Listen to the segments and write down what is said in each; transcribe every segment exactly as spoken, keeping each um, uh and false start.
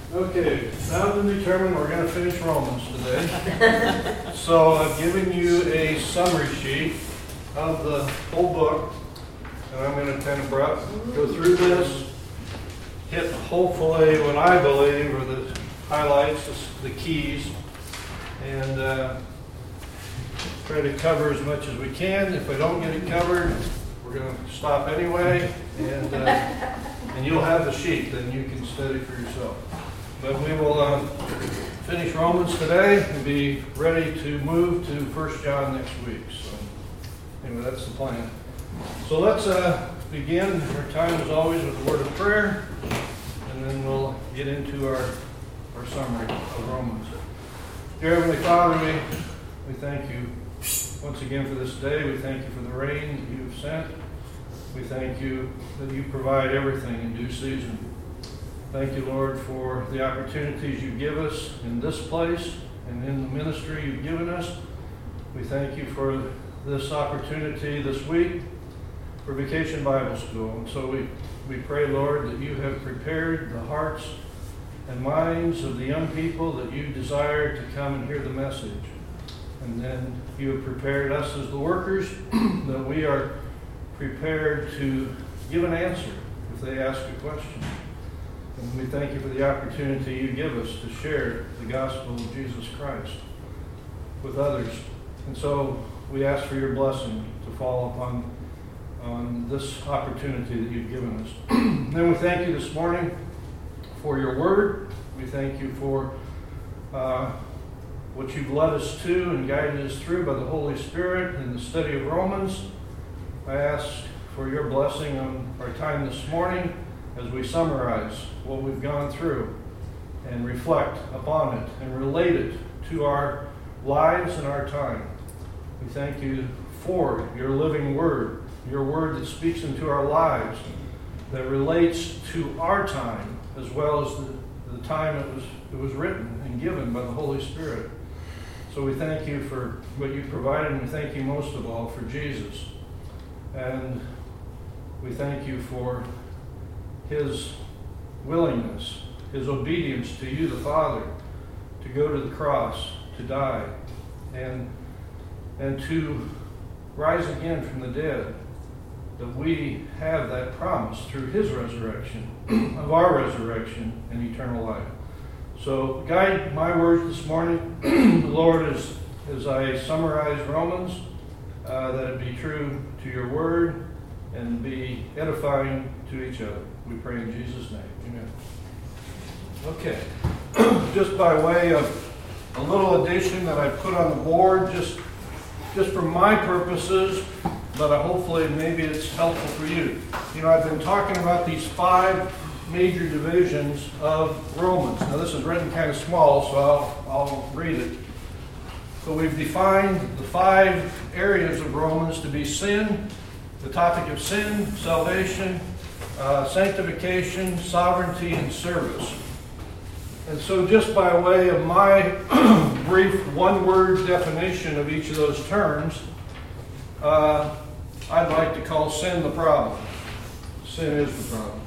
Okay, now to determine we're going to finish Romans today. So I've given you a summary sheet of the whole book, and I'm going to kind of go through this, hit hopefully what I believe are the highlights, the keys, and uh, try to cover as much as we can. If I don't get it covered, we're going to stop anyway, and uh, and you'll have the sheet, then you can study for yourself. But we will uh, finish Romans today and be ready to move to First John next week. So anyway, that's the plan. So let's uh, begin our time as always with a word of prayer, and then we'll get into our, our summary of Romans. Dear Heavenly Father, we, we thank you once again for this day. We thank you for the rain that you've sent. We thank you that you provide everything in due season. Thank you, Lord, for the opportunities you give us in this place and in the ministry you've given us. We thank you for this opportunity this week for Vacation Bible School. And so we, we pray, Lord, that you have prepared the hearts and minds of the young people that you desire to come and hear the message. And then you have prepared us as the workers that we are prepared to give an answer if they ask a question. And we thank you for the opportunity you give us to share the gospel of Jesus Christ with others. And so we ask for your blessing to fall upon on this opportunity that you've given us. Then we thank you this morning for your word. We thank you for uh, what you've led us to and guided us through by the Holy Spirit in the study of Romans. I ask for your blessing on our time this morning as we summarize what we've gone through and reflect upon it and relate it to our lives and our time. We thank you for your living word, your word that speaks into our lives, that relates to our time as well as the, the time it was, it was written and given by the Holy Spirit. So we thank you for what you provided, and we thank you most of all for Jesus. And we thank you for his willingness, his obedience to you, the Father, to go to the cross, to die, and, and to rise again from the dead, that we have that promise through his resurrection, of our resurrection and eternal life. So guide my words this morning, Lord, as, as I summarize Romans, uh, that it be true to your word and be edifying to each other. We pray in Jesus' name. Amen. Okay. Just by way of a little addition that I put on the board, just, just for my purposes, but I hopefully maybe it's helpful for you. You know, I've been talking about these five major divisions of Romans. Now this is written kind of small, so I'll, I'll read it. So we've defined the five areas of Romans to be sin, the topic of sin, salvation, uh, sanctification, sovereignty, and service. And so just by way of my brief one-word definition of each of those terms, uh, I'd like to call sin the problem. Sin is the problem.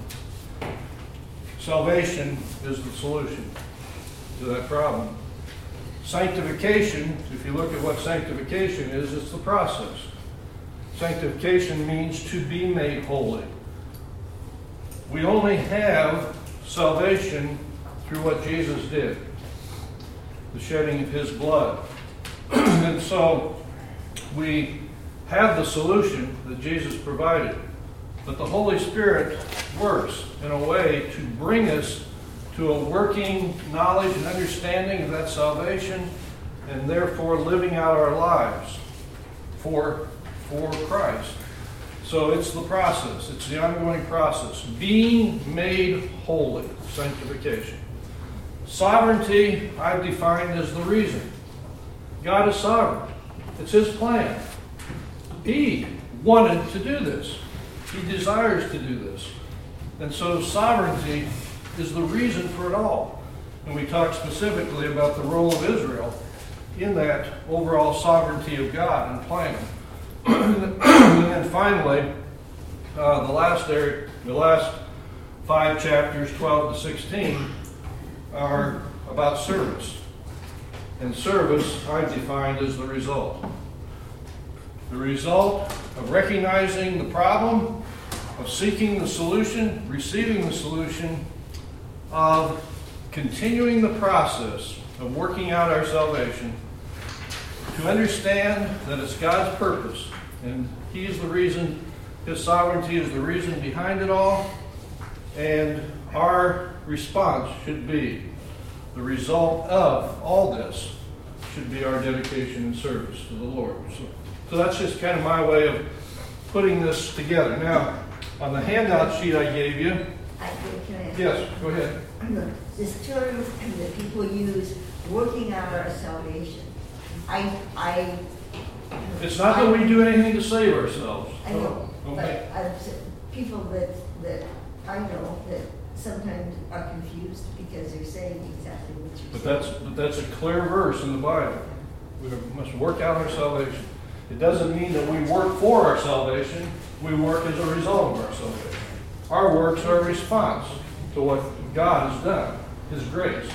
Salvation is the solution to that problem. Sanctification, if you look at what sanctification is, it's the process. Sanctification means to be made holy. We only have salvation through what Jesus did, the shedding of his blood. And so we have the solution that Jesus provided, but the Holy Spirit works in a way to bring us to a working knowledge and understanding of that salvation, and therefore living out our lives for, for Christ. So it's the process. It's the ongoing process. Being made holy, sanctification. Sovereignty, I've defined as the reason. God is sovereign. It's his plan. He wanted to do this. He desires to do this. And so sovereignty is the reason for it all. And we talk specifically about the role of Israel in that overall sovereignty of God and plan. And then finally, uh, the last area, the last five chapters, twelve to sixteen, are about service. And service I've defined as the result. The result of recognizing the problem, of seeking the solution, receiving the solution, of continuing the process of working out our salvation, to understand that it's God's purpose, and He is the reason, His sovereignty is the reason behind it all, and our response should be, the result of all this should be our dedication and service to the Lord. So, so that's just kind of my way of putting this together. Now, on the handout sheet I gave you, I think, can I ask yes, go ahead. This term that people use, working out our salvation. I, I. It's not that we do anything to save ourselves. I know, Okay. but I've seen people that, that I know that sometimes are confused because they're saying exactly what you're But saying. that's, but that's a clear verse in the Bible. We must work out our salvation. It doesn't mean that we work for our salvation. We work as a result of our salvation. Our works are a response to what God has done, His grace,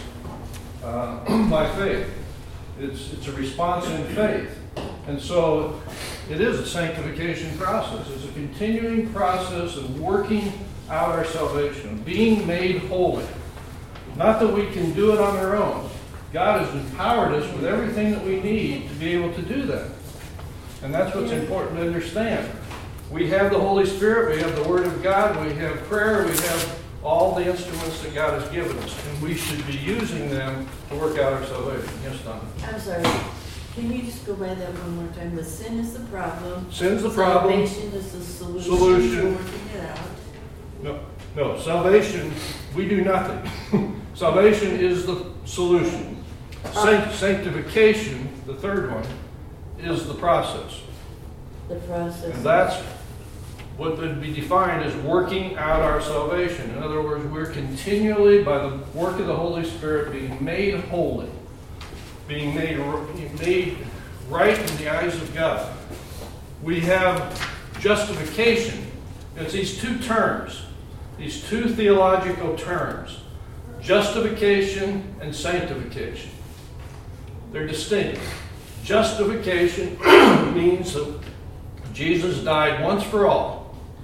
uh, by faith. It's, it's a response in faith. And so it is a sanctification process. It's a continuing process of working out our salvation, being made holy. Not that we can do it on our own. God has empowered us with everything that we need to be able to do that. And that's what's important to understand. We have the Holy Spirit, we have the Word of God, we have prayer, we have all the instruments that God has given us. And we should be using them to work out our salvation. Yes, Don? I'm sorry. Can you just go by that one more time? The sin is the problem. Sin's the problem. Salvation is the solution. Solution. We're working it out. No, no. Salvation, we do nothing. Salvation is the solution. Sanct- sanctification, the third one, is the process. The process. And that's what would be defined as working out our salvation. In other words, we're continually, by the work of the Holy Spirit, being made holy, being made, made right in the eyes of God. We have justification. It's these two terms, these two theological terms, justification and sanctification. They're distinct. Justification means that Jesus died once for all.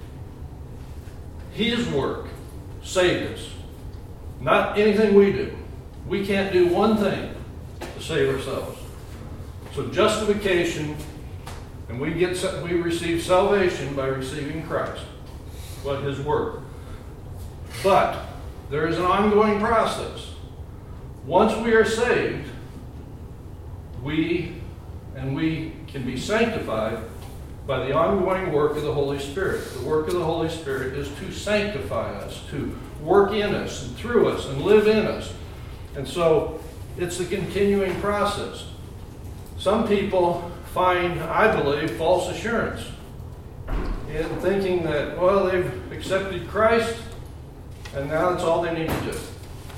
His work saved us. Not anything we do. We can't do one thing to save ourselves. So justification, and we get we receive salvation by receiving Christ, what His work. But there is an ongoing process. Once we are saved, we and we can be sanctified by the ongoing work of the Holy Spirit. The work of the Holy Spirit is to sanctify us, to work in us and through us and live in us. And so it's a continuing process. Some people find, I believe, false assurance in thinking that, well, they've accepted Christ and now that's all they need to do.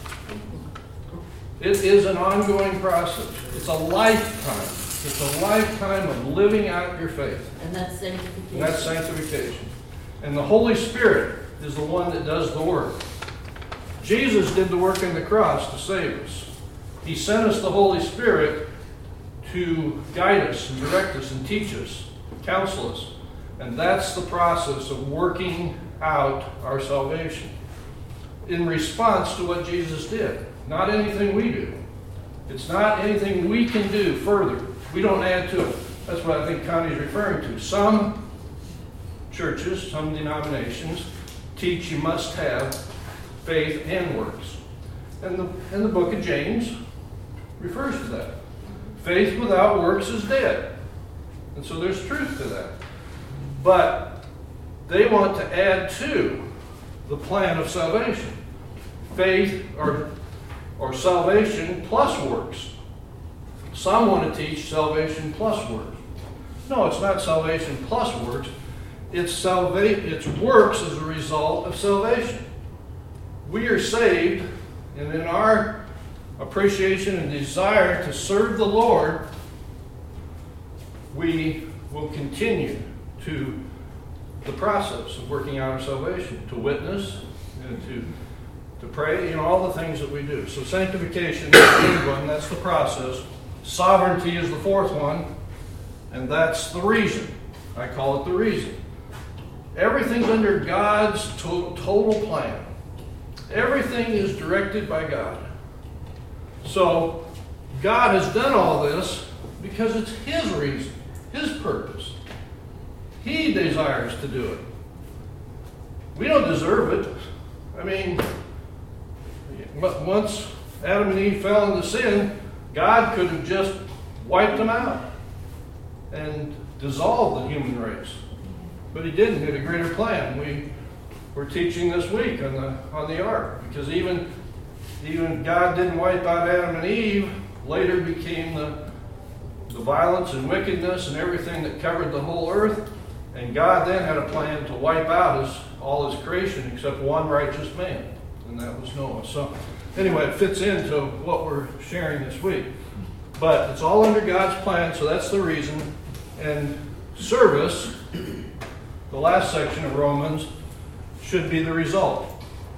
It is an ongoing process. It's a lifetime. It's a lifetime of living out your faith. And that's sanctification. And that's sanctification. And the Holy Spirit is the one that does the work. Jesus did the work on the cross to save us. He sent us the Holy Spirit to guide us and direct us and teach us, counsel us. And that's the process of working out our salvation in response to what Jesus did. Not anything we do. It's not anything we can do further. We don't add to it. That's what I think Connie's referring to. Some churches, some denominations, teach you must have faith and works. And the, and the book of James refers to that. Faith without works is dead. And so there's truth to that. But they want to add to the plan of salvation. Faith or, or salvation plus works. Some want to teach salvation plus works. No, it's not salvation plus works. It's salva- It's works as a result of salvation. We are saved, and in our appreciation and desire to serve the Lord, we will continue to the process of working out our salvation, to witness and to to pray, you know, all the things that we do. So sanctification is the third one, that's the process. Sovereignty is the fourth one, and that's the reason. I call it the reason. Everything's under God's to- total plan. Everything is directed by God. So God has done all this because it's His reason, His purpose. He desires to do it. We don't deserve it. I mean, once Adam and Eve fell into sin, God could have just wiped them out and dissolved the human race. But He didn't. He had a greater plan. We were teaching this week on the on the ark, because even even God didn't wipe out Adam and Eve. Later became the the violence and wickedness and everything that covered the whole earth. And God then had a plan to wipe out his, all His creation except one righteous man, and that was Noah. So anyway, it fits into what we're sharing this week. But it's all under God's plan, so that's the reason. And service, the last section of Romans, should be the result.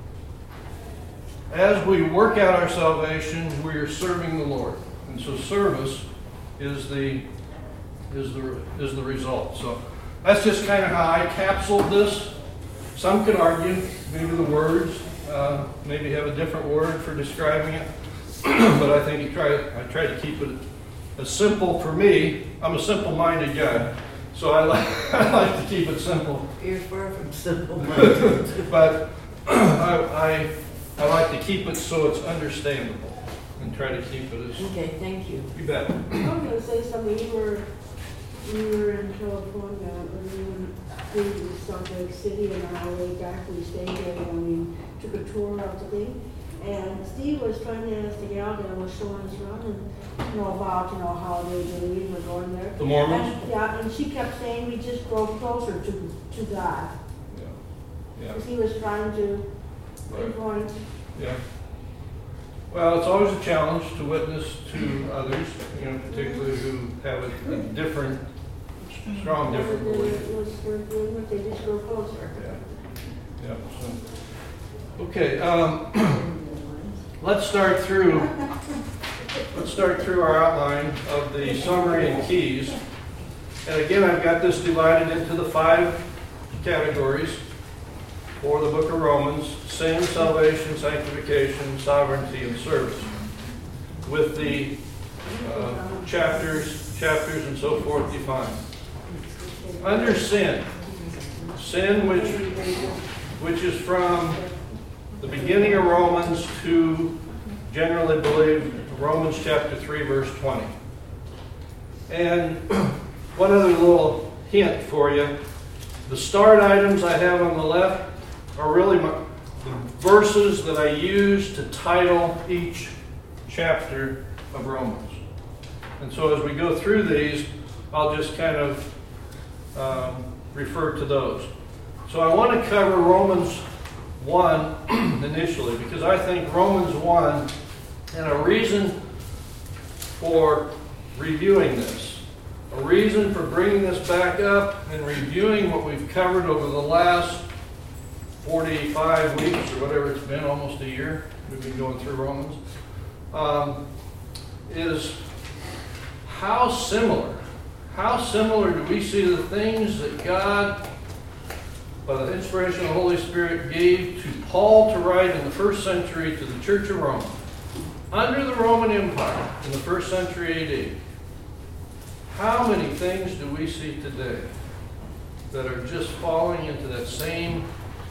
As we work out our salvation, we are serving the Lord. And so service is the is the is the result. So that's just kind of how I capsuled this. Some could argue maybe the words, uh, maybe have a different word for describing it. But I think you try I try to keep it as simple for me. I'm a simple-minded guy. So I like, I like to keep it simple. You're far from simple-minded. But I, I I like to keep it so it's understandable and try to keep it as... Okay, thank you. You bet. I was going to say something. You were, you were in California, and we went to Salt Lake City, and on our way back we stayed there, and we took a tour of the thing. And Steve was trying to ask the gal that was showing us around, and, you know, about, you know, how they believe we're going there. The Mormons? And, yeah, and she kept saying we just drove closer to, to God. Yeah. Yeah. Because he was trying to Right. pinpoint. Yeah. Well, it's always a challenge to witness to others, you know, particularly who have a, a different, strong different belief. It was, we're doing what they just go closer. Yeah. Yeah. So, okay. Um, let's start through. Let's start through our outline of the summary and keys. And again, I've got this divided into the five categories for the book of Romans: sin, salvation, sanctification, sovereignty, and service. With the uh, chapters, chapters, and so forth defined. Under sin, sin which which is from the beginning of Romans to generally believed Romans chapter three, verse twenty. And one other little hint for you: the start items I have on the left are really my, the verses that I use to title each chapter of Romans. And so as we go through these, I'll just kind of um, refer to those. So I want to cover Romans one initially, because I think Romans one, and a reason for reviewing this, a reason for bringing this back up and reviewing what we've covered over the last forty-five weeks or whatever it's been, almost a year we've been going through Romans, um, is how similar, how similar do we see the things that God, by the inspiration of the Holy Spirit, gave to Paul to write in the first century to the Church of Rome, under the Roman Empire in the first century A D. How many things do we see today that are just falling into that same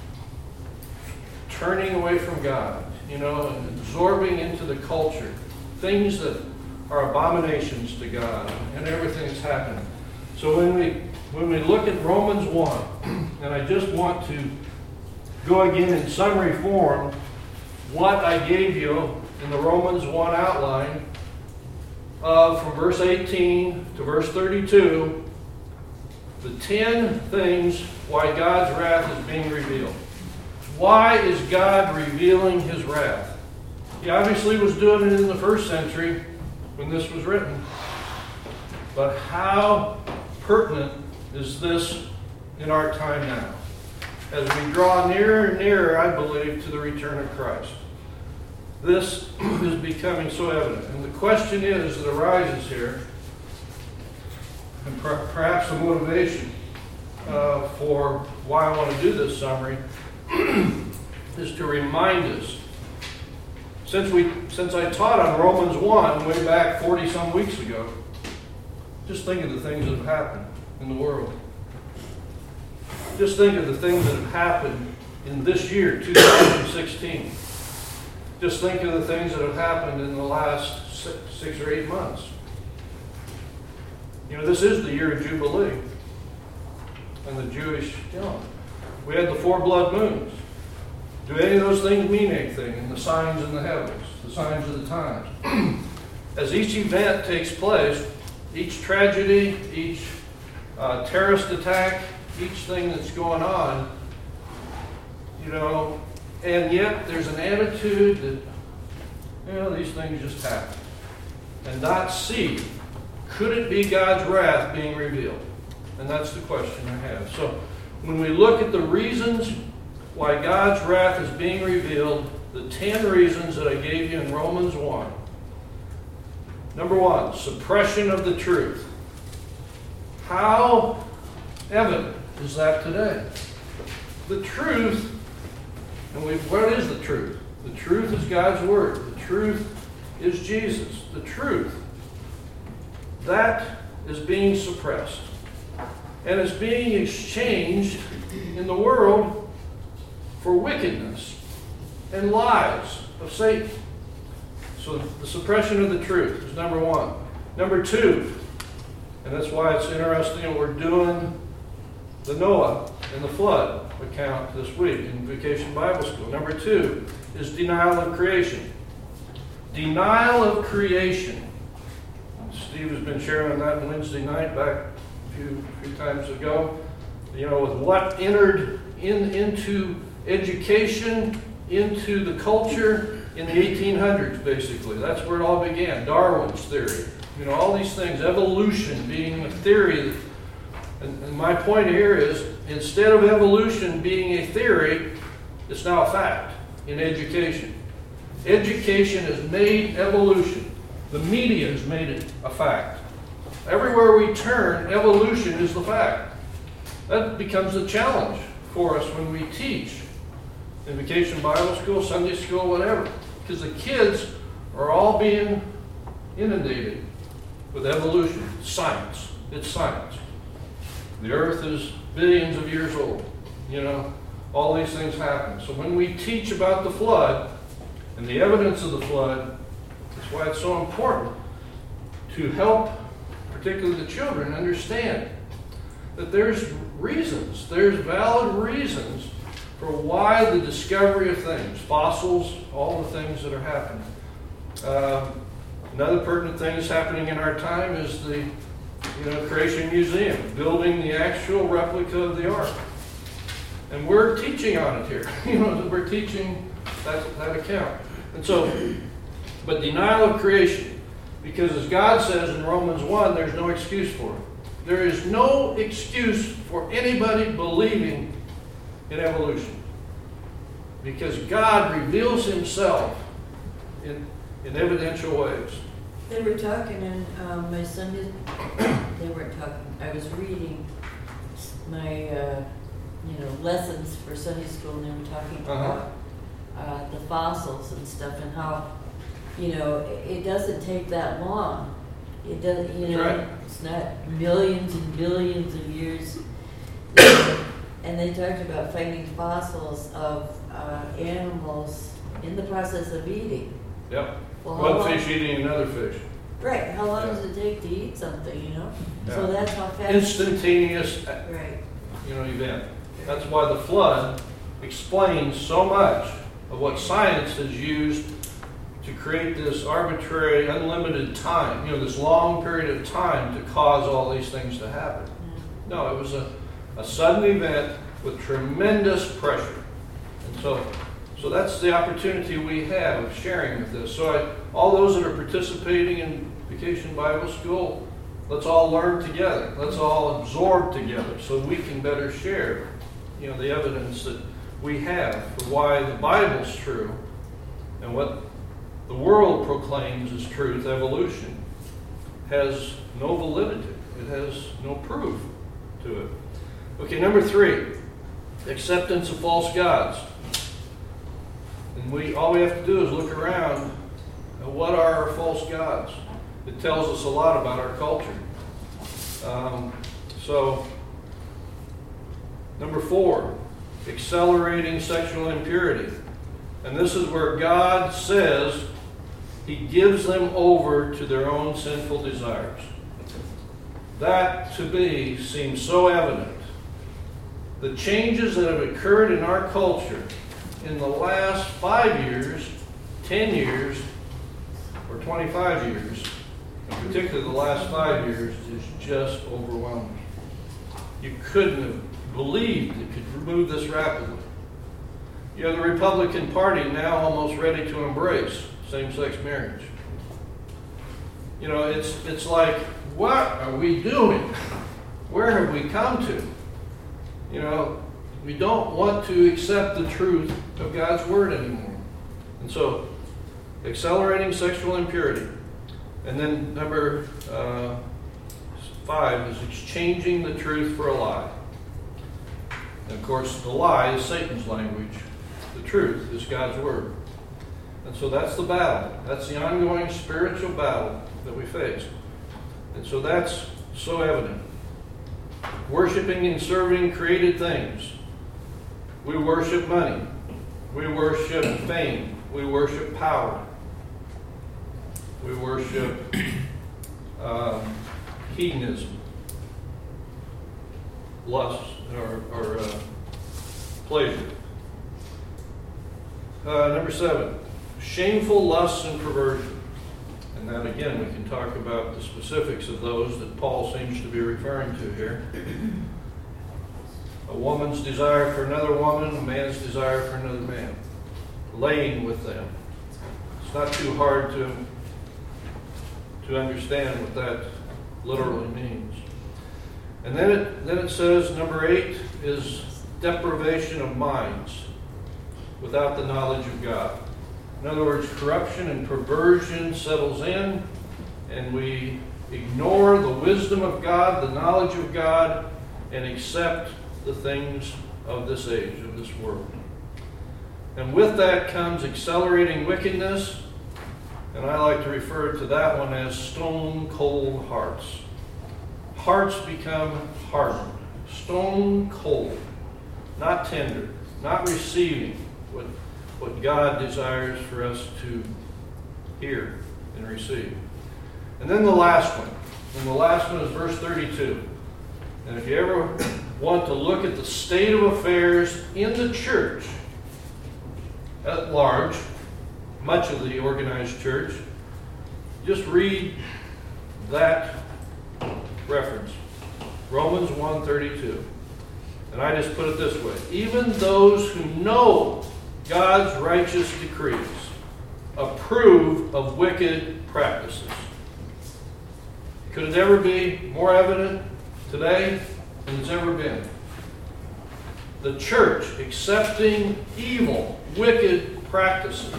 turning away from God, you know, and absorbing into the culture, things that are abominations to God, and everything that's happening. So when we when we look at Romans one, and I just want to go again in summary form what I gave you in the Romans one outline of from verse eighteen to verse thirty-two, the ten things why God's wrath is being revealed. Why is God revealing His wrath? He obviously was doing it in the first century when this was written. But how pertinent is this in our time now? as we draw nearer and nearer, I believe, to the return of Christ. This is becoming so evident. And the question is that arises here, and per- perhaps the motivation uh, for why I want to do this summary, is to remind us. Since we, since I taught on Romans one way back forty some weeks ago, just think of the things that have happened in the world. Just think of the things that have happened in this year, two thousand sixteen. Just think of the things that have happened in the last six, six or eight months. You know, this is the year of Jubilee and the Jewish calendar. We had the four blood moons. Do any of those things mean anything in the signs in the heavens, the signs of the times? As each event takes place, each tragedy, each uh, terrorist attack, each thing that's going on, you know, and yet there's an attitude that, you know, these things just happen. And not see, could it be God's wrath being revealed? And that's the question I have. So when we look at the reasons why God's wrath is being revealed, the ten reasons that I gave you in Romans one. Number one, suppression of the truth. How evident is that today? The truth, and we, what is the truth? The truth is God's Word. The truth is Jesus. The truth. That is being suppressed. And is being exchanged in the world for wickedness and lies of Satan. So the suppression of the truth is number one. Number two, and that's why it's interesting that we're doing the Noah and the flood account this week in Vacation Bible School. Number two is denial of creation. Denial of creation. Steve has been sharing on that on Wednesday night back a few, few times ago. You know, with what entered in into education, into the culture in the eighteen hundreds, basically. That's where it all began. Darwin's theory. You know, all these things. Evolution being a theory. And, and my point here is, instead of evolution being a theory, it's now a fact in education. Education has made evolution. The media has made it a fact. Everywhere we turn, evolution is the fact. That becomes a challenge for us when we teach in Vacation Bible School, Sunday School, whatever. Because the kids are all being inundated with evolution. Science. It's science. The earth is billions of years old. You know, all these things happen. So when we teach about the flood and the evidence of the flood, that's why it's so important to help, particularly the children, understand that there's reasons, there's valid reasons for why the discovery of things, fossils, all the things that are happening. Uh, another pertinent thing that's happening in our time is the you know, Creation Museum, building the actual replica of the Ark. And we're teaching on it here. You know, we're teaching that, that account. And so, but denial of creation, because as God says in Romans one, there's no excuse for it. There is no excuse for anybody believing in evolution. Because God reveals himself in, in evidential ways. They were talking in um, my Sunday, they weren't talking, I was reading my, uh, you know, lessons for Sunday school, and they were talking Uh-huh. about uh, the fossils and stuff, and how, you know, it, it doesn't take that long. It doesn't, you know, Right. it's not millions and billions of years. And they talked about finding fossils of uh, animals in the process of eating. Yep. Well, how One long- fish eating another fish. Right, how long Yeah. does it take to eat something, you know? So Yeah. that's how fast. Instantaneous Right. you know, event. That's why the flood explains so much of what science has used to create this arbitrary, unlimited time, you know, this long period of time to cause all these things to happen. Mm. No, it was a, a sudden event with tremendous pressure. And so, so that's the opportunity we have of sharing with this. So I, all those that are participating in Vacation Bible School, let's all learn together. Let's all absorb together so we can better share you know, the evidence that we have for why the Bible's true and what the world proclaims as truth, evolution, has no validity. It has no proof to it. Okay, number three, acceptance of false gods. And we all we have to do is look around at what are our false gods. It tells us a lot about our culture. Um, so, number four, accelerating sexual impurity. And this is where God says He gives them over to their own sinful desires. That, to me, seems so evident. The changes that have occurred in our culture in the last five years, ten years, or twenty-five years, and particularly the last five years, is just overwhelming. You couldn't have believed it could move this rapidly. You have the Republican Party now almost ready to embrace same-sex marriage. You know, it's it's like, what are we doing? Where have we come to? You know, we don't want to accept the truth of God's Word anymore. And so, accelerating sexual impurity. And then number uh, five is exchanging the truth for a lie. And of course, the lie is Satan's language. The truth is God's Word. And so that's the battle. That's the ongoing spiritual battle that we face. And so that's so evident. Worshipping and serving created things. We worship money. We worship fame. We worship power. We worship um, hedonism, lust, or, or uh, pleasure. Uh, number seven, shameful lusts and perversion. And that, again, we can talk about the specifics of those that Paul seems to be referring to here. A woman's desire for another woman, a man's desire for another man. Laying with them. It's not too hard to, to understand what that literally means. And then it, then it says, number eight is deprivation of minds without the knowledge of God. In other words, corruption and perversion settles in, and we ignore the wisdom of God, the knowledge of God, and accept the things of this age, of this world. And with that comes accelerating wickedness, and I like to refer to that one as stone cold hearts. Hearts become hardened, stone cold, not tender, not receiving what what God desires for us to hear and receive. And then the last one. And the last one is verse thirty-two. And if you ever want to look at the state of affairs in the church at large, much of the organized church, just read that reference. Romans one thirty-two. And I just put it this way. Even those who know God's righteous decrees approve of wicked practices. Could it ever be more evident today than it's ever been? The church accepting evil, wicked practices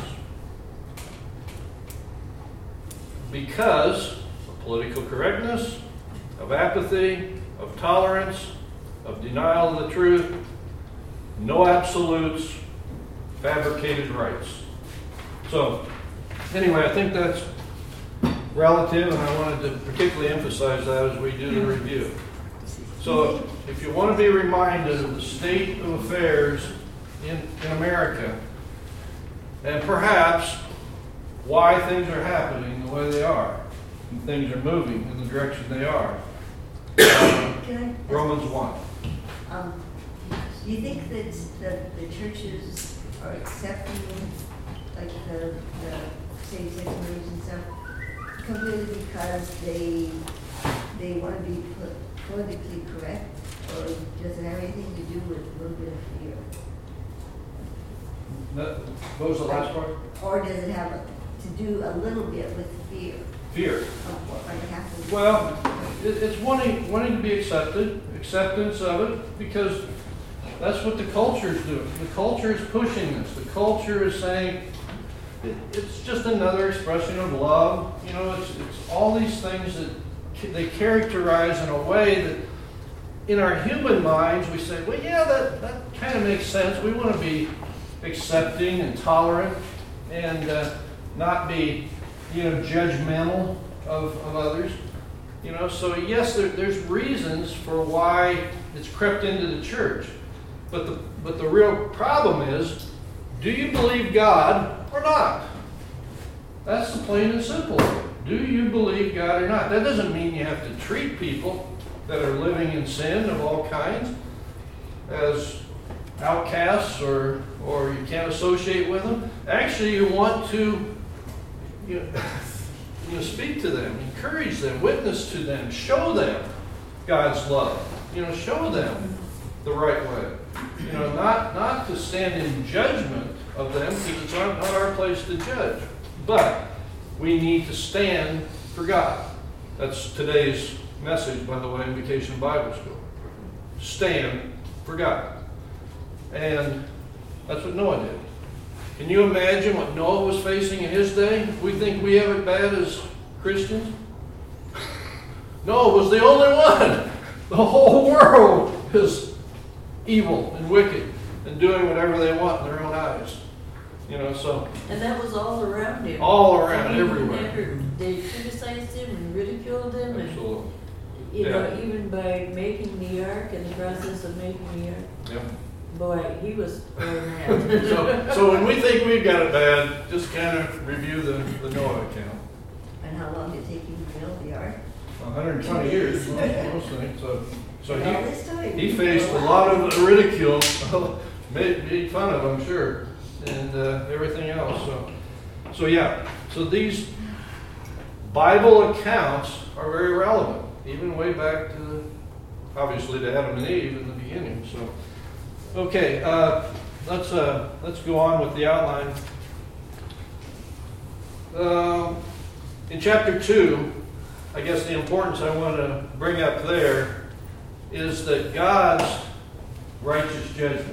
because of political correctness, of apathy, of tolerance, of denial of the truth, no absolutes, fabricated rights. So, anyway, I think that's relative, and I wanted to particularly emphasize that as we do the review. So, if you want to be reminded of the state of affairs in, in America, and perhaps why things are happening the way they are, and things are moving in the direction they are, uh, Can I? Romans one. Um, do you think that, that the churches are accepting, like the, the same-sex marriage and stuff, completely because they they want to be pol- politically correct, or does it have anything to do with a little bit of fear? That, what was the last part? Or does it have to do a little bit with fear Fear. of what might happen? Well, it, it's wanting wanting to be accepted, acceptance of it, because That's what the culture is doing. The culture is pushing this. The culture is saying it, it's just another expression of love. You know, it's, it's all these things that they characterize in a way that in our human minds we say, well, yeah, that, that kind of makes sense. We want to be accepting and tolerant and uh, not be, you know, judgmental of, of others. You know, so yes, there, there's reasons for why it's crept into the church. But the, but the real problem is, do you believe God or not? That's the plain and simple. Do you believe God or not? That doesn't mean you have to treat people that are living in sin of all kinds as outcasts or, or you can't associate with them. Actually, you want to you know, you know, speak to them, encourage them, witness to them, show them God's love. You know, show them the right way. You know, not, not to stand in judgment of them, because it's not, not our place to judge. But we need to stand for God. That's today's message, by the way, in Vacation Bible School. Stand for God. And that's what Noah did. Can you imagine what Noah was facing in his day? We think we have it bad as Christians. Noah was the only one. The whole world is evil and wicked and doing whatever they want in their own eyes. You know, so. And that was all around him. All around, Even everywhere. after they criticized him and ridiculed him. Absolutely. And, you Yeah. know, even by making the ark and the process of making the ark. Yeah. Boy, he was going mad. So, so when we think we've got it bad, just kind of review the, the Noah account. And how long did it take you to build the ark? one hundred twenty years, most, most things. So, so All he, this time? he faced a lot of ridicule, made, made fun of, I'm sure, and uh, everything else. So, so yeah. So these Bible accounts are very relevant, even way back to, obviously, to Adam and Eve in the beginning. So, okay, uh, let's uh, let's go on with the outline. Uh, in chapter two, I guess the importance I want to bring up there is that God's righteous judgment.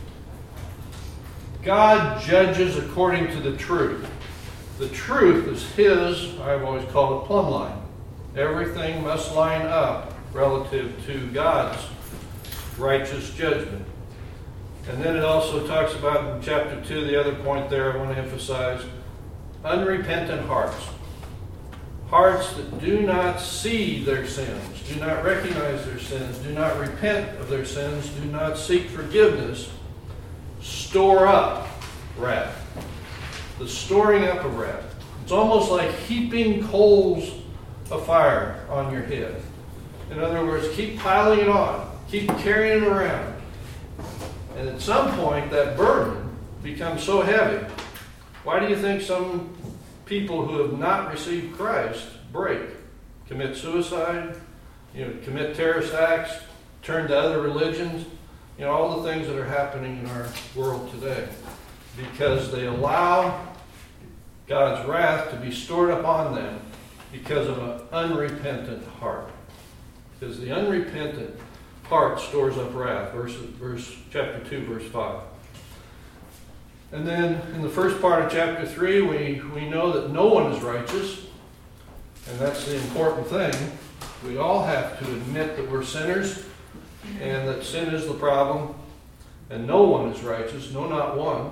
God judges according to the truth. The truth is His, I've always called it plumb line. Everything must line up relative to God's righteous judgment. And then it also talks about in chapter two, the other point there I want to emphasize, unrepentant hearts. Hearts that do not see their sins, do not recognize their sins, do not repent of their sins, do not seek forgiveness, store up wrath. The storing up of wrath. It's almost like heaping coals of fire on your head. In other words, keep piling it on, keep carrying it around. And at some point, that burden becomes so heavy. Why do you think some people who have not received Christ break, commit suicide, you know, commit terrorist acts, turn to other religions, you know, all the things that are happening in our world today? Because they allow God's wrath to be stored upon them because of an unrepentant heart. Because the unrepentant heart stores up wrath. Verse, verse chapter two, verse five. And then in the first part of chapter three, we, we know that no one is righteous. And that's the important thing. We all have to admit that we're sinners and that sin is the problem. And no one is righteous, no, not one.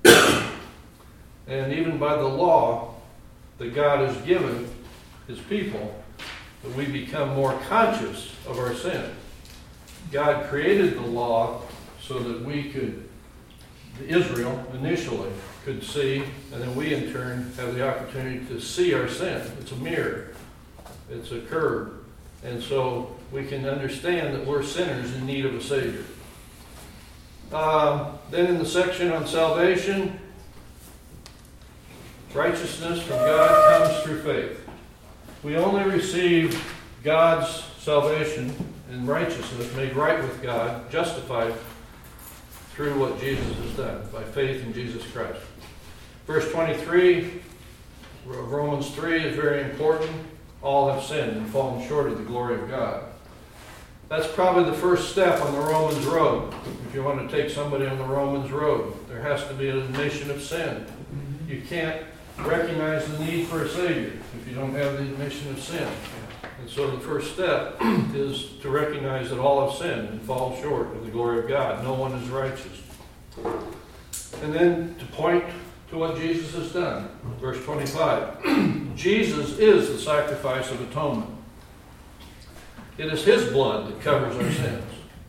And even by the law that God has given His people, that we become more conscious of our sin. God created the law so that we could, Israel initially, could see, and then we in turn have the opportunity to see our sin. It's a mirror. It's a curb. And so we can understand that we're sinners in need of a Savior. Uh, then in the section on salvation, righteousness from God comes through faith. We only receive God's salvation and righteousness, made right with God, justified through what Jesus has done, by faith in Jesus Christ. Verse twenty-three of Romans three is very important. All have sinned and fallen short of the glory of God. That's probably the first step on the Romans road. If you want to take somebody on the Romans road, there has to be an admission of sin. You can't recognize the need for a Savior if you don't have the admission of sin. And so the first step is to recognize that all have sinned and fall short of the glory of God. No one is righteous. And then to point to what Jesus has done. Verse twenty-five. Jesus is the sacrifice of atonement. It is His blood that covers our sins.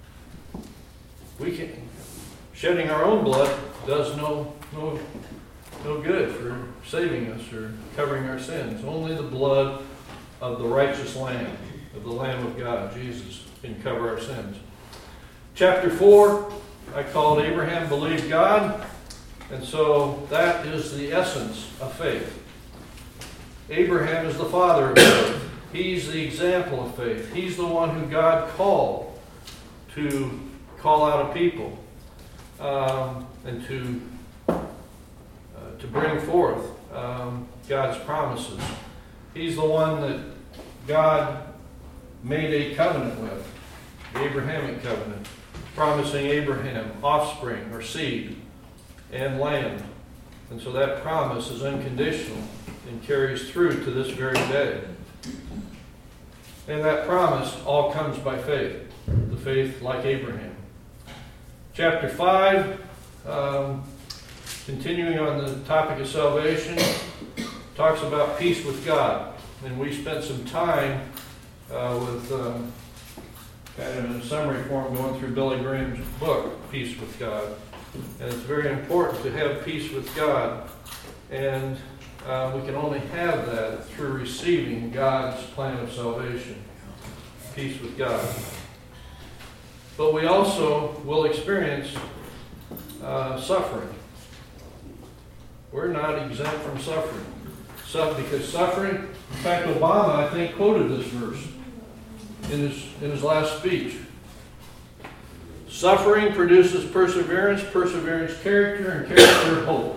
We can, shedding our own blood does no, no, no good for saving us or covering our sins. Only the blood of the righteous Lamb, of the Lamb of God, Jesus, can cover our sins. Chapter four, I called Abraham believed God, and so that is the essence of faith. Abraham is the father of faith. He's the example of faith. He's the one who God called to call out a people um, and to uh, to bring forth um, God's promises. He's the one that God made a covenant with, the Abrahamic covenant, promising Abraham offspring or seed and land. And so that promise is unconditional and carries through to this very day. And that promise all comes by faith, the faith like Abraham. Chapter five, um, continuing on the topic of salvation, talks about peace with God. And we spent some time uh, with um, kind of in a summary form going through Billy Graham's book, Peace with God. And it's very important to have peace with God. And Uh, we can only have that through receiving God's plan of salvation. Peace with God. But we also will experience uh, suffering. We're not exempt from suffering. So, because suffering, in fact, Obama, I think, quoted this verse in his, in his last speech. Suffering produces perseverance, perseverance, character, and character, hope.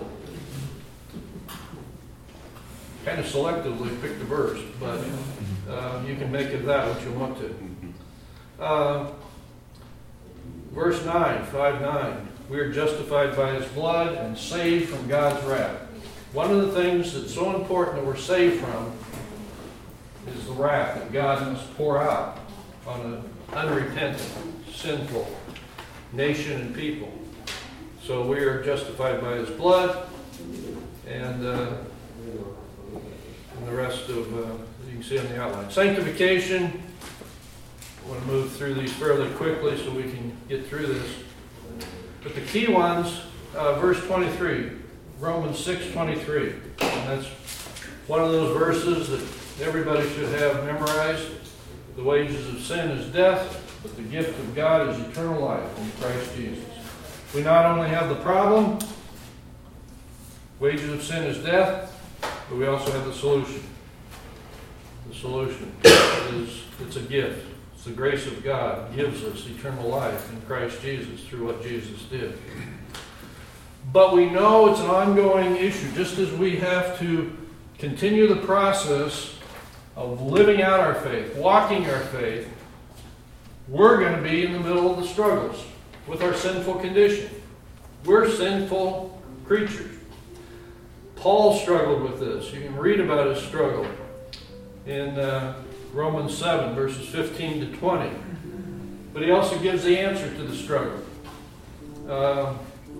Kind of selectively picked the verse, but uh, you can make of that what you want to. Uh, verse nine, five nine. We are justified by His blood and saved from God's wrath. One of the things that's so important that we're saved from is the wrath that God must pour out on an unrepentant, sinful nation and people. So we are justified by His blood, and uh, and the rest of, uh, you can see on the outline. Sanctification, I want to move through these fairly quickly so we can get through this. But the key ones, uh, verse twenty-three, Romans six twenty-three. And that's one of those verses that everybody should have memorized. The wages of sin is death, but the gift of God is eternal life in Christ Jesus. We not only have the problem, wages of sin is death, but we also have the solution. The solution is, it's a gift. It's the grace of God gives us eternal life in Christ Jesus through what Jesus did. But we know it's an ongoing issue. Just as we have to continue the process of living out our faith, walking our faith, we're going to be in the middle of the struggles with our sinful condition. We're sinful creatures. Paul struggled with this. You can read about his struggle in uh, Romans seven, verses fifteen to twenty. But he also gives the answer to the struggle. Uh,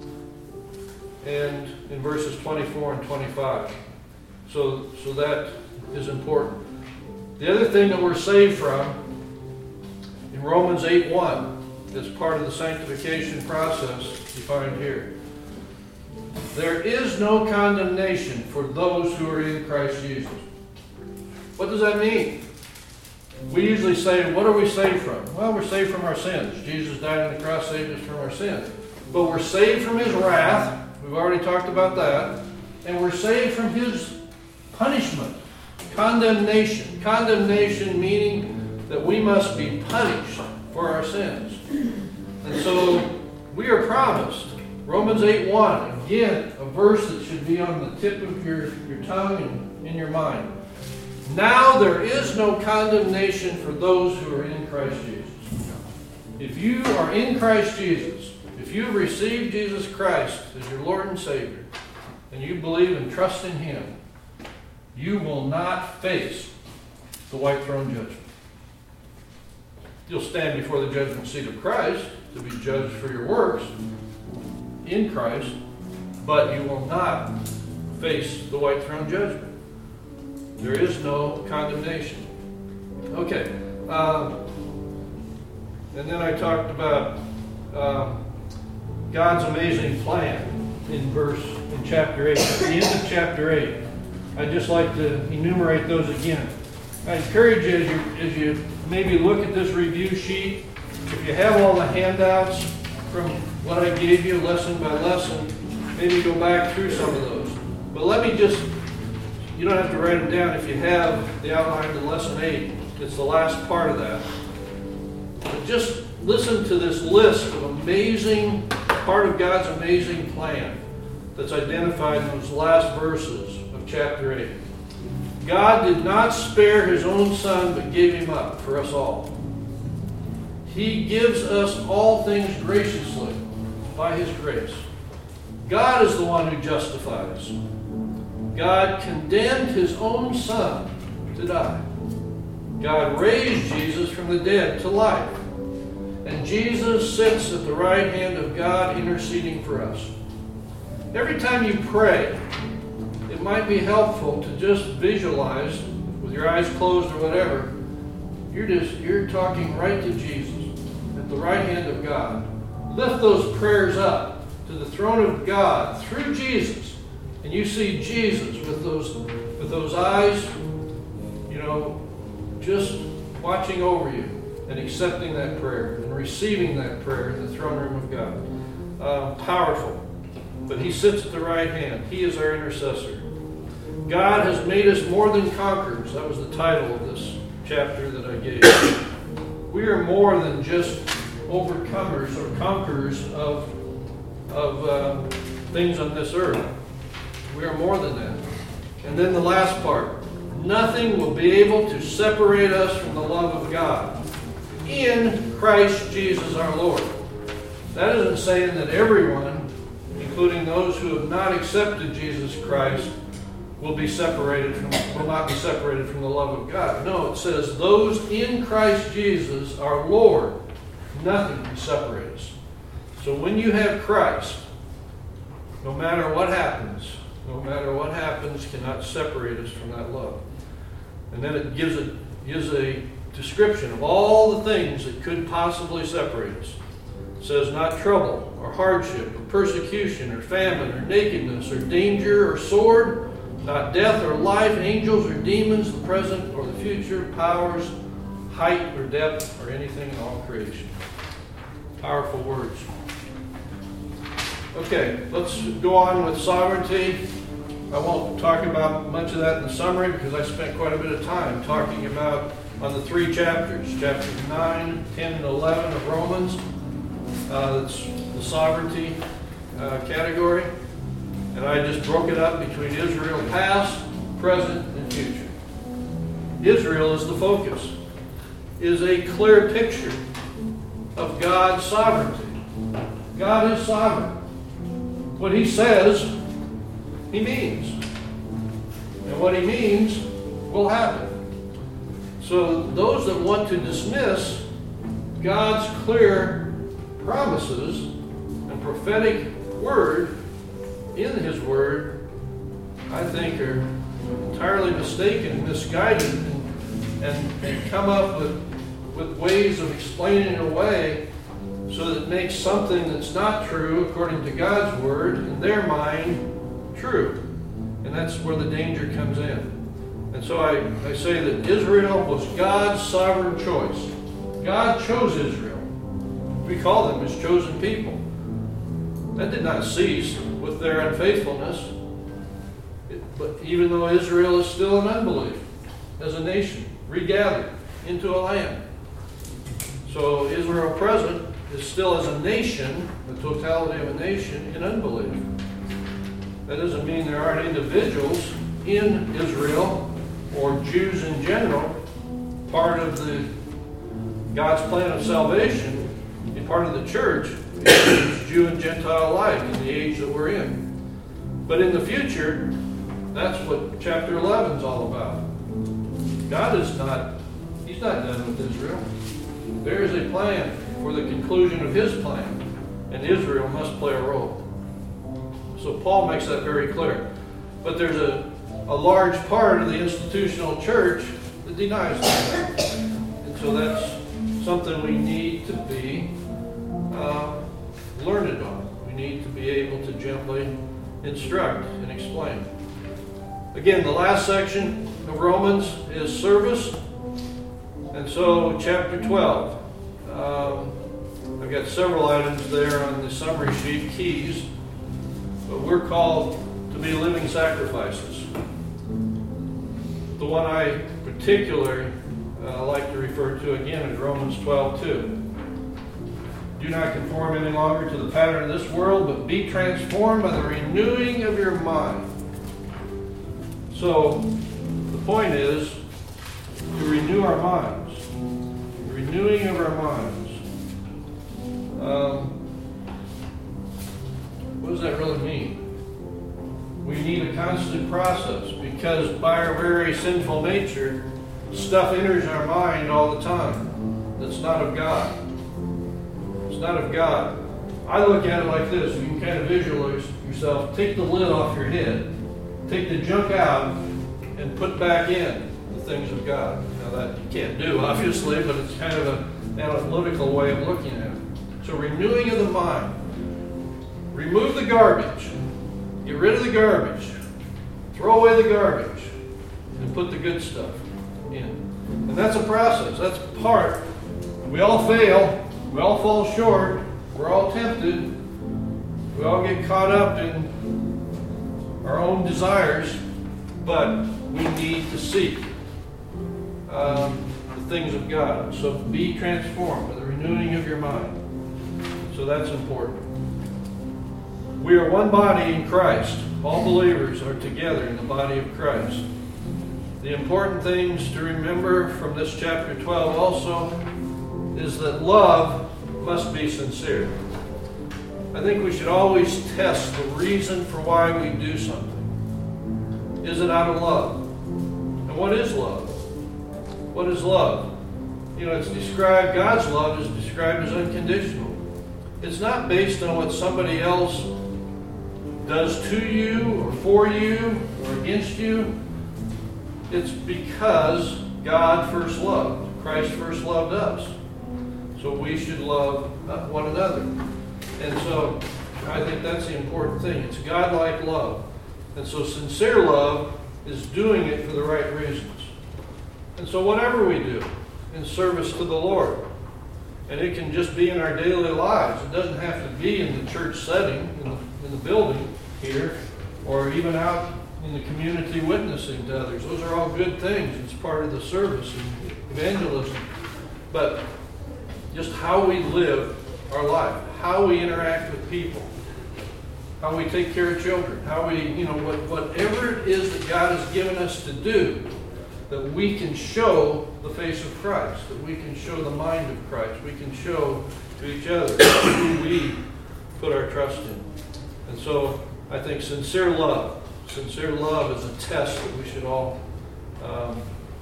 and in verses twenty-four and twenty-five. So, so that is important. The other thing that we're saved from, in Romans eight one, as part of the sanctification process defined here. There is no condemnation for those who are in Christ Jesus. What does that mean? We usually say, what are we saved from? Well, we're saved from our sins. Jesus died on the cross, saved us from our sins. But we're saved from His wrath. We've already talked about that. And we're saved from His punishment. Condemnation. Condemnation meaning that we must be punished for our sins. And so we are promised. Romans eight one, again, a verse that should be on the tip of your, your tongue and in your mind. Now there is no condemnation for those who are in Christ Jesus. If you are in Christ Jesus, if you have received Jesus Christ as your Lord and Savior, and you believe and trust in Him, you will not face the white throne judgment. You'll stand before the judgment seat of Christ to be judged for your works in Christ, but you will not face the white throne judgment. There is no condemnation. Okay. Um, and then I talked about um, God's amazing plan in verse, in chapter eight. At the end of chapter eight, I'd just like to enumerate those again. I encourage you as you, as you maybe look at this review sheet, if you have all the handouts from what I gave you lesson by lesson, maybe go back through some of those. But let me just, you don't have to write them down if you have the outline of lesson eight. It's the last part of that. But just listen to this list of amazing, part of God's amazing plan that's identified in those last verses of chapter eight. God did not spare His own Son, but gave Him up for us all. He gives us all things graciously by His grace. God is the one who justifies. God condemned His own Son to die. God raised Jesus from the dead to life. And Jesus sits at the right hand of God interceding for us. Every time you pray, it might be helpful to just visualize, with your eyes closed or whatever, you're just you're talking right to Jesus at the right hand of God. Lift those prayers up to the throne of God through Jesus, and you see Jesus with those with those eyes, you know, just watching over you and accepting that prayer and receiving that prayer in the throne room of God. Uh, powerful. But He sits at the right hand. He is our intercessor. God has made us more than conquerors. That was the title of this chapter that I gave. We are more than just overcomers or conquerors of, of uh, things on this earth. We are more than that. And then the last part. Nothing will be able to separate us from the love of God in Christ Jesus our Lord. That isn't saying that everyone, including those who have not accepted Jesus Christ, will be separated from, will not be separated from the love of God. No, it says those in Christ Jesus our Lord, nothing can separate us. So when you have Christ, no matter what happens, no matter what happens, cannot separate us from that love. And then it gives a, gives a description of all the things that could possibly separate us. It says not trouble or hardship or persecution or famine or nakedness or danger or sword, not death or life, angels or demons, the present or the future, powers, height or depth, or anything in all creation. Powerful words. Okay, let's go on with sovereignty. I won't talk about much of that in the summary because I spent quite a bit of time talking about on the three chapters, chapters nine, ten, and eleven of Romans. Uh, that's the sovereignty uh, category. And I just broke it up between Israel past, present, and future. Israel is the focus, is a clear picture of God's sovereignty. God is sovereign. What He says, He means. And what He means will happen. So those that want to dismiss God's clear promises and prophetic word in His word, I think are entirely mistaken, misguided, and, and, and come up with, with ways of explaining it away so that it makes something that's not true according to God's word in their mind true. And that's where the danger comes in. And so I, I say that Israel was God's sovereign choice. God chose Israel. We call them His chosen people. That did not cease with their unfaithfulness. It, but even though Israel is still in unbelief as a nation, regathered into a land. So Israel present is still as a nation, the totality of a nation, in unbelief. That doesn't mean there aren't individuals in Israel or Jews in general, part of the God's plan of salvation, A part of the church is Jew and Gentile alike in the age that we're in. But in the future, that's what chapter eleven is all about. God is not, he's not done with Israel. There is a plan for the conclusion of his plan, and Israel must play a role. So Paul makes that very clear. But there's a, a large part of the institutional church that denies that. And so that's something we need to be uh, learned on. We need to be able to gently instruct and explain. Again, the last section of Romans is service. And so chapter twelve. Um, I've got several items there on the summary sheet, keys. But we're called to be living sacrifices. The one I particularly uh, like to refer to again is Romans twelve two. Do not conform any longer to the pattern of this world, but be transformed by the renewing of your mind. So, the point is to renew our minds. The renewing of our minds. Um, what does that really mean? We need a constant process because by our very sinful nature, stuff enters our mind all the time that's not of God. It's not of God. I look at it like this. You can kind of visualize yourself. Take the lid off your head. Take the junk out and put back in the things of God. Now that you can't do, obviously, but it's kind of an analytical way of looking at it. So renewing of the mind. Remove the garbage. Get rid of the garbage. Throw away the garbage. And put the good stuff in. And that's a process. That's part. We all fail. We all fall short. We're all tempted. We all get caught up in our own desires. But we need to seek um, the things of God. So be transformed by the renewing of your mind. So that's important. We are one body in Christ. All believers are together in the body of Christ. The important things to remember from this chapter twelve also is that love must be sincere. I think we should always test the reason for why we do something. Is it out of love? And what is love? What is love? You know, it's described, God's love is described as unconditional. It's not based on what somebody else does to you or for you or against you. It's because God first loved. Christ first loved us. So we should love one another. And so I think that's the important thing. It's God-like love. And so sincere love is doing it for the right reasons. And so whatever we do in service to the Lord, and it can just be in our daily lives. It doesn't have to be in the church setting, in the, in the building here, or even out in the community witnessing to others. Those are all good things. It's part of the service and evangelism. But just how we live our life, how we interact with people, how we take care of children, how we, you know, what, whatever it is that God has given us to do, that we can show the face of Christ, that we can show the mind of Christ, we can show to each other who we put our trust in. And so I think sincere love, sincere love is a test that we should all um,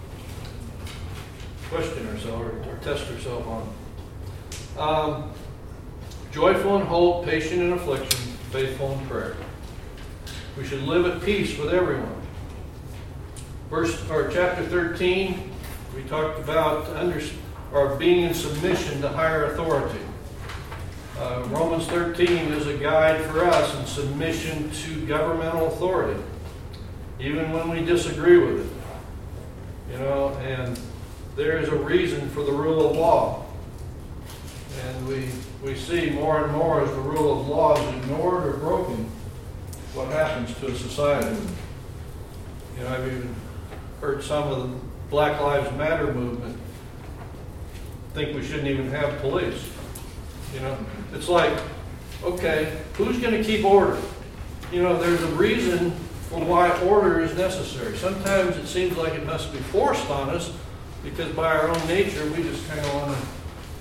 question ourselves or, or test ourselves on. Um, joyful in hope, patient in affliction, faithful in prayer. We should live at peace with everyone. Verse or chapter thirteen, we talked about under, or being in submission to higher authority. Uh, Romans thirteen is a guide for us in submission to governmental authority, even when we disagree with it. You know, and there is a reason for the rule of law. And we, we see more and more as the rule of law is ignored or broken, what happens to a society. You know, I've even heard some of the Black Lives Matter movement think we shouldn't even have police. You know, it's like, okay, who's going to keep order? You know, there's a reason for why order is necessary. Sometimes it seems like it must be forced on us because by our own nature we just kind of want to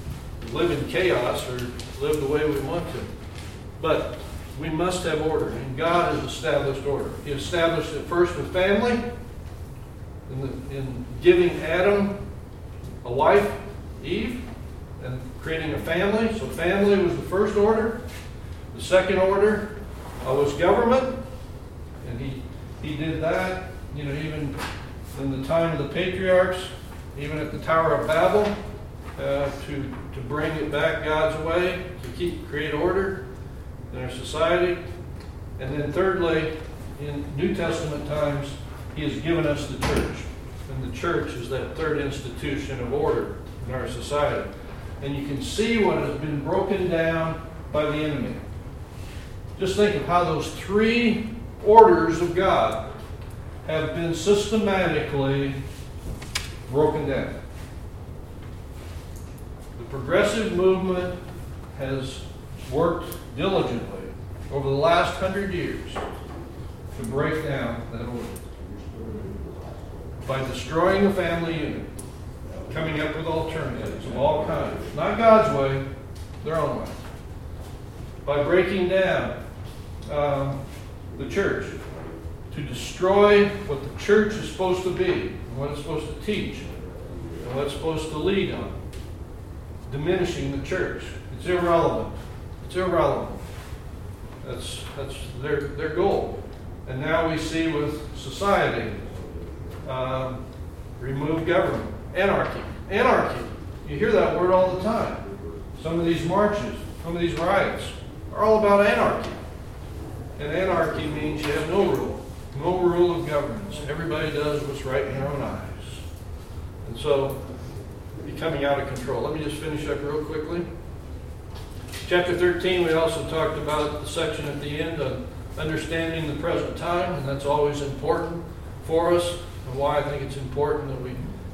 live in chaos or live the way we want to. But we must have order, and God has established order. He established it first with family, in, the, in giving Adam a wife, Eve, and creating a family. So family was the first order. The second order uh, was government, and he he did that, you know, even in the time of the patriarchs, even at the Tower of Babel, uh, to to bring it back God's way, to keep create order in our society. And then thirdly, in New Testament times, He has given us the church, and the church is that third institution of order in our society. And you can see what has been broken down by the enemy. Just think of how those three orders of God have been systematically broken down. The progressive movement has worked diligently over the last hundred years to break down that order by destroying the family unit, coming up with alternatives of all kinds. Not God's way, their own way. By breaking down um, the church, to destroy what the church is supposed to be, and what it's supposed to teach, and what it's supposed to lead on. Diminishing the church. It's irrelevant. It's irrelevant. That's that's their their goal. And now we see with society, um, remove government. Anarchy. Anarchy. You hear that word all the time. Some of these marches, some of these riots are all about anarchy. And anarchy means you have no rule. No rule of governance. Everybody does what's right in their own eyes. And so, becoming out of control. Let me just finish up real quickly. Chapter thirteen, we also talked about the section at the end of understanding the present time, and that's always important for us, and why I think it's important that we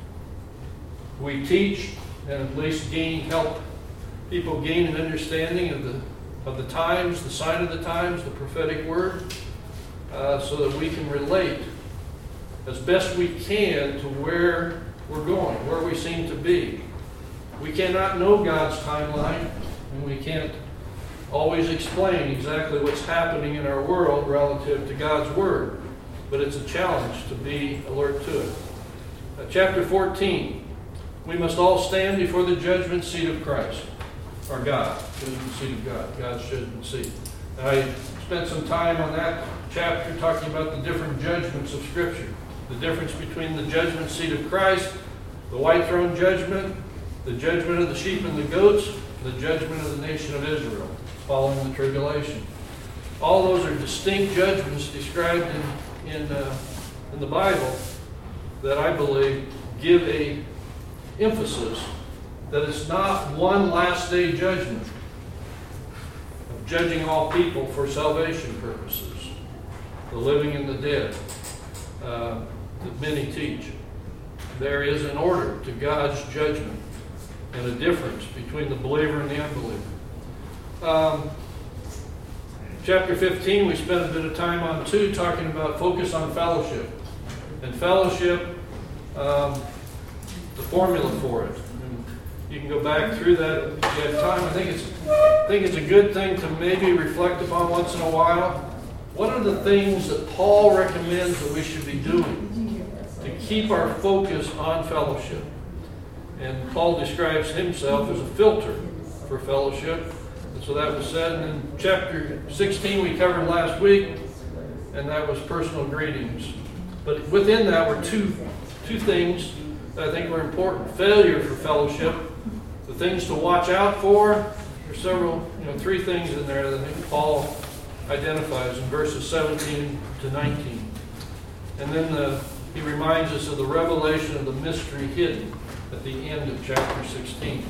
we teach and at least gain help people gain an understanding of the of the times, the sign of the times, the prophetic word, uh, so that we can relate as best we can to where we're going, where we seem to be. We cannot know God's timeline, and we can't always explain exactly what's happening in our world relative to God's word, but it's a challenge to be alert to it. Uh, chapter fourteen, we must all stand before the judgment seat of Christ, or God, judgment seat of God, God's judgment seat. And I spent some time on that chapter talking about the different judgments of Scripture, the difference between the judgment seat of Christ, the white throne judgment, the judgment of the sheep and the goats, the judgment of the nation of Israel following the tribulation. All those are distinct judgments described in in, uh, in the Bible that I believe give a emphasis that it's not one last day judgment of judging all people for salvation purposes, the living and the dead, uh, that many teach. There is an order to God's judgment and a difference between the believer and the unbeliever. Um, chapter fifteen, we spent a bit of time on too, talking about focus on fellowship. And fellowship, um, the formula for it. And you can go back through that if you have time. I think it's, I think it's a good thing to maybe reflect upon once in a while. What are the things that Paul recommends that we should be doing to keep our focus on fellowship? And Paul describes himself as a filter for fellowship. And so that was said. And then chapter sixteen we covered last week, and that was personal greetings. But within that were two, two things that I think were important. Failure for fellowship, the things to watch out for. There's several, you know, three things in there that I think Paul identifies in verses seventeen to nineteen. And then the, he reminds us of the revelation of the mystery hidden at the end of chapter sixteen.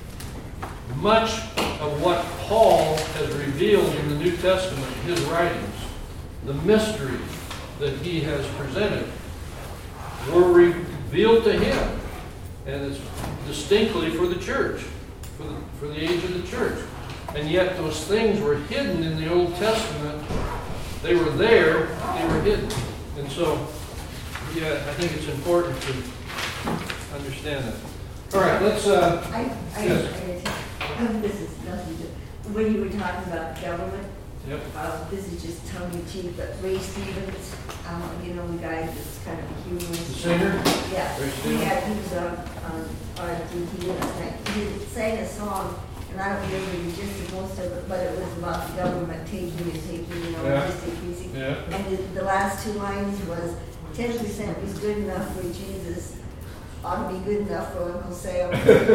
Much of what Paul has revealed in the New Testament, his writings, the mysteries that he has presented, were revealed to him. And it's distinctly for the church, for the, for the age of the church. And yet those things were hidden in the Old Testament. They were there, they were hidden. And so, yeah, I think it's important to understand that. All right, let's... Uh, I, I, yes. I, this is nothing to, when you were talking about the government, Yep. uh, this is just tongue in cheek, but Ray Stevens, um, you know, the guy that's kind of a The humorist. singer? Yeah, Ray he Stevens? had, he was on, on R T T last night. He sang a song, and I don't remember the gist of most of it, but it was about the government taking and taking, you know, Yeah. just increasing. Yeah. And the, the last two lines was, ten percent was good enough for Jesus, ought to be good enough for Uncle Sam.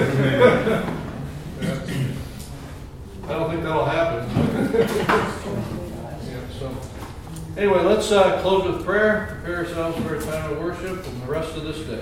Yeah. I don't think that'll happen. Yeah, so, anyway, let's uh, close with prayer, prepare ourselves for a time of worship and the rest of this day.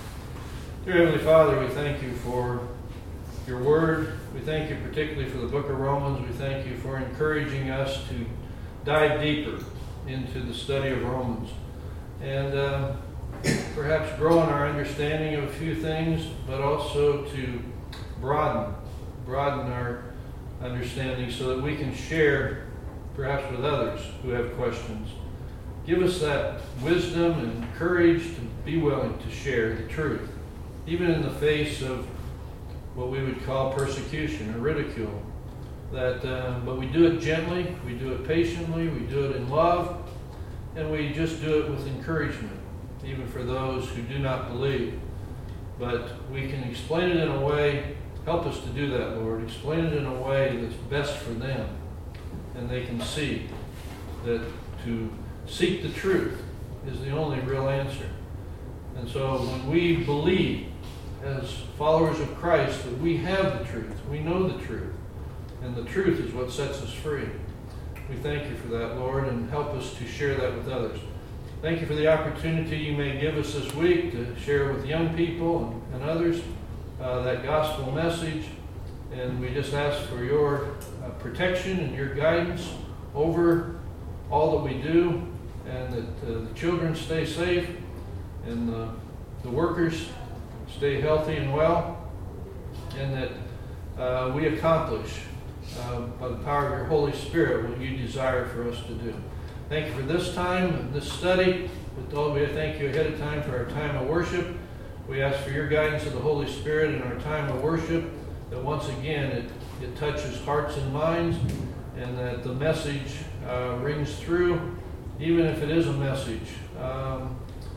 Dear Heavenly Father, we thank you for your word. We thank you particularly for the book of Romans. We thank you for encouraging us to dive deeper into the study of Romans and uh, perhaps grow in our understanding of a few things, but also to broaden, broaden our understanding so that we can share perhaps with others who have questions. Give us that wisdom and courage to be willing to share the truth, even in the face of what we would call persecution or ridicule. That, uh, but we do it gently, we do it patiently, we do it in love, and we just do it with encouragement, even for those who do not believe. But we can explain it in a way. Help us to do that, Lord. Explain it in a way that's best for them. And they can see that to seek the truth is the only real answer. And so when we believe as followers of Christ that we have the truth, we know the truth, and the truth is what sets us free. We thank you for that, Lord, and help us to share that with others. Thank you for the opportunity you may give us this week to share with young people and, and others Uh, that gospel message, and we just ask for your uh, protection and your guidance over all that we do, and that uh, the children stay safe and the, the workers stay healthy and well, and that uh, we accomplish uh, by the power of your Holy Spirit what you desire for us to do. Thank you for this time and this study, but Lord, we thank you ahead of time for our time of worship. We ask for your guidance of the Holy Spirit in our time of worship, that once again it, it touches hearts and minds, and that the message uh, rings through, even if it is a message um,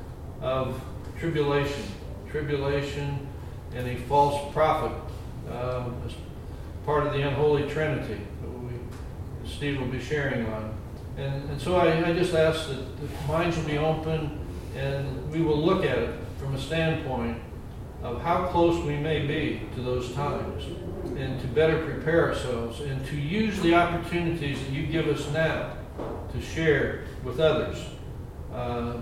of tribulation, tribulation and a false prophet um, as part of the unholy trinity that we, Steve will be sharing on. And, and so I, I just ask that the minds will be open and we will look at it from a standpoint of how close we may be to those times, and to better prepare ourselves and to use the opportunities that you give us now to share with others. Uh,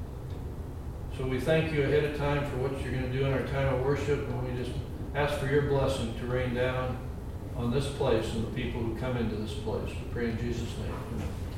so we thank you ahead of time for what you're going to do in our time of worship, and we just ask for your blessing to rain down on this place and the people who come into this place. We pray in Jesus' name. Amen.